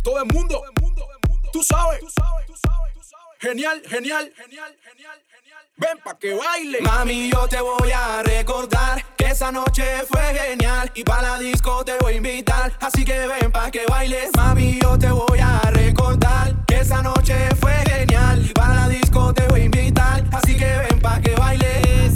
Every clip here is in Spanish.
todo el mundo, tú sabes. Genial, genial. Ven pa' que baile. Mami, yo te voy a recordar que esa noche fue genial y pa' la disco te voy a invitar, así que ven pa' que bailes. Mami, yo te voy a recordar que esa noche fue genial y pa' la disco te voy a invitar, así que ven pa' que bailes.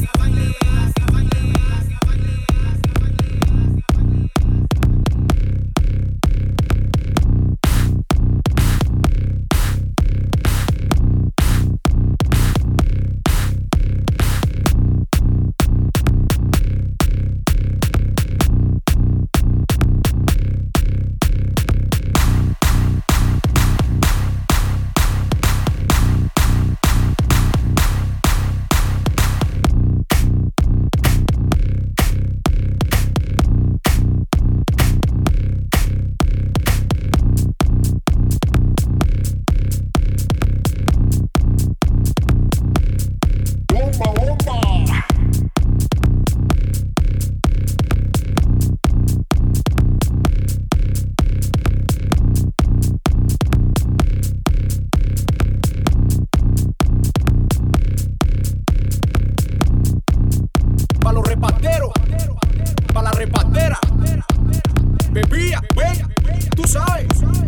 Bebía, ven, tú sabes.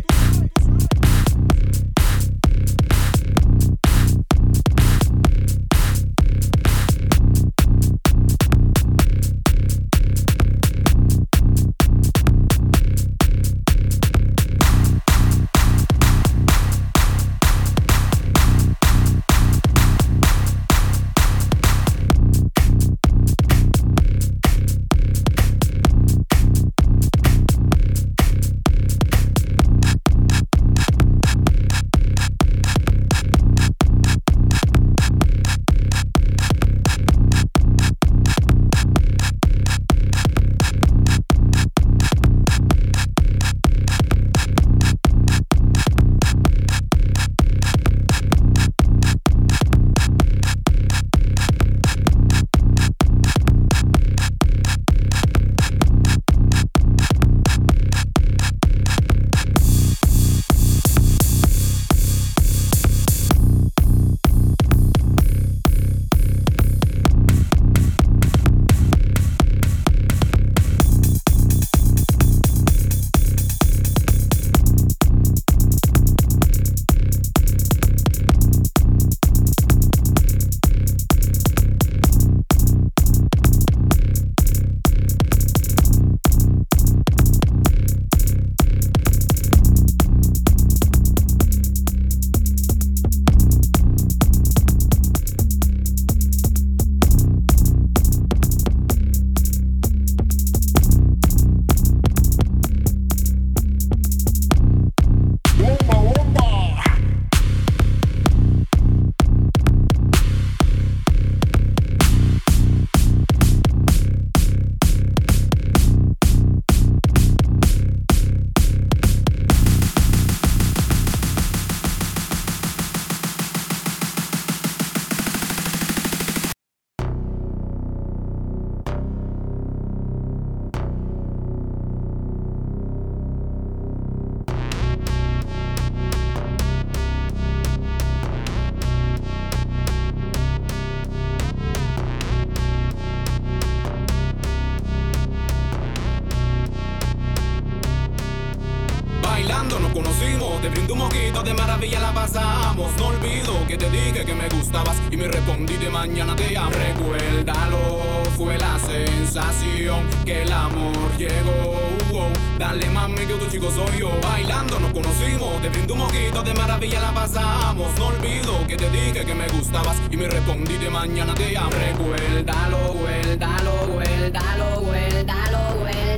Nos conocimos, te brindo un mojito, de maravilla la pasamos. No olvido que te dije que me gustabas y me respondí de mañana te amo. Recuérdalo, fue la sensación que el amor llegó. Dale mami que tu chico soy yo. Bailando nos conocimos, te brindo un mojito, de maravilla la pasamos. No olvido que te dije que me gustabas y me respondí de mañana te amo. Recuérdalo, guárdalo, guárdalo, guárdalo,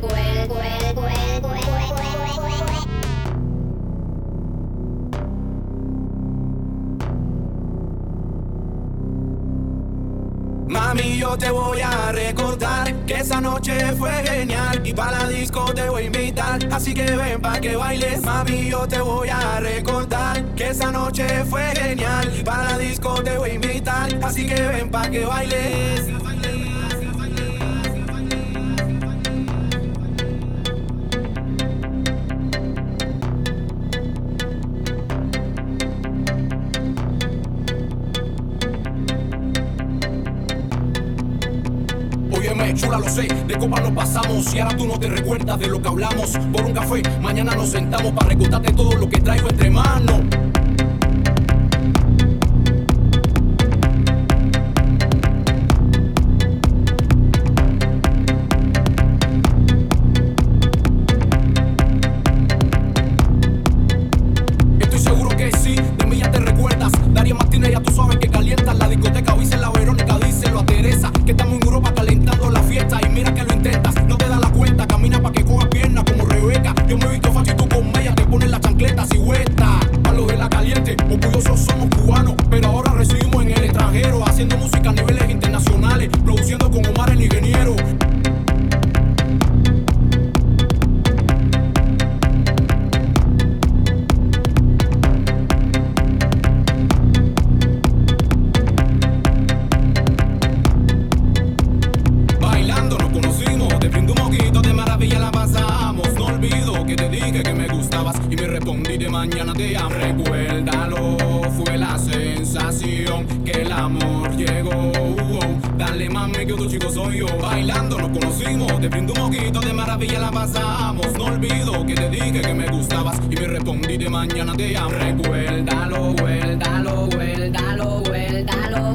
Mami, yo te voy a recordar que esa noche fue genial y pa' la disco te voy a invitar, así que ven pa' que bailes. Mami, yo te voy a recordar que esa noche fue genial y pa' la disco te voy a invitar, así que ven pa' que bailes. chula, lo sé. De copa nos pasamos y ahora tú no te recuerdas de lo que hablamos. Por un café, mañana nos sentamos para recontarte todo lo que traigo entre manos. Estoy seguro que sí, de mí ya te recuerdas. Darío Martínez, ya tú sabes que calientas la discoteca. Dice la Verónica, díselo a Teresa, que estamos en Europa calentando la fiesta. Y mira que lo intentas, no te das la cuenta. Camina pa' que coja pierna como Rebeca. Yo me he visto fácil, tú con ella te pones la chancleta si vuelta. A lo de la caliente, orgullosos somos cubanos, pero ahora residimos en el extranjero, haciendo música a niveles internacionales, produciendo con Omar el ingeniero. Bailando nos conocimos, te brindo un moquito, de maravilla la pasamos. No olvido que te dije que me gustabas y me respondí de mañana te amo. Recuérdalo, fue la sensación que el amor llegó. Dale mami que otro chico soy yo. Bailando nos conocimos, te brindo un moquito, de maravilla la pasamos. No olvido que te dije que me gustabas y me respondí de mañana te amo. Recuérdalo, guárdalo, guárdalo, guárdalo,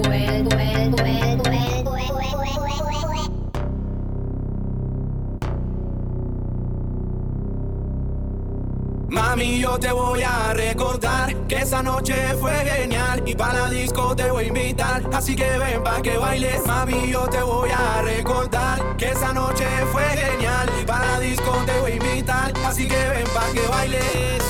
Mami, yo te voy a recordar que esa noche fue genial y para la disco te voy a invitar, así que ven pa' que bailes. Mami, yo te voy a recordar que esa noche fue genial y para la disco te voy a invitar, así que ven pa' que bailes.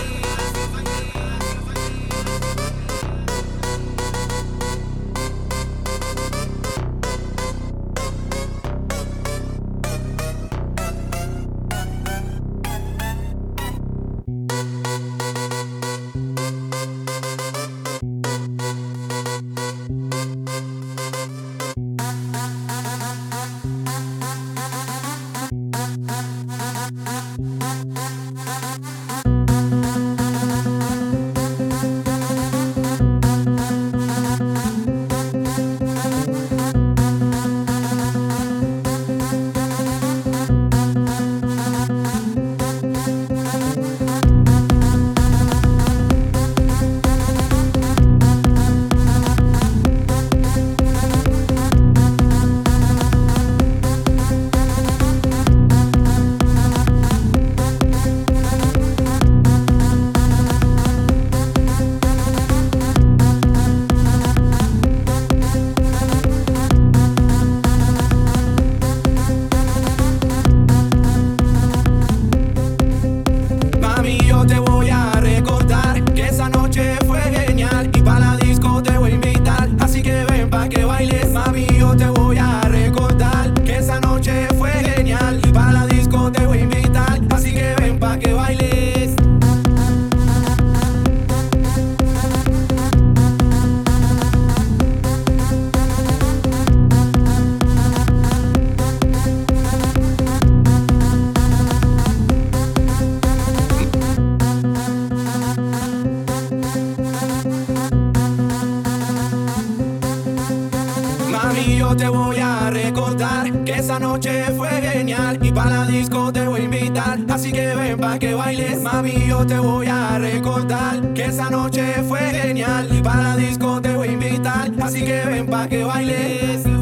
Mami, yo te voy a recordar que esa noche fue genial y para la disco te voy a invitar, así que ven pa' que bailes. Mami, yo te voy a recordar que esa noche fue genial y para la disco te voy a invitar, así que ven pa' que bailes.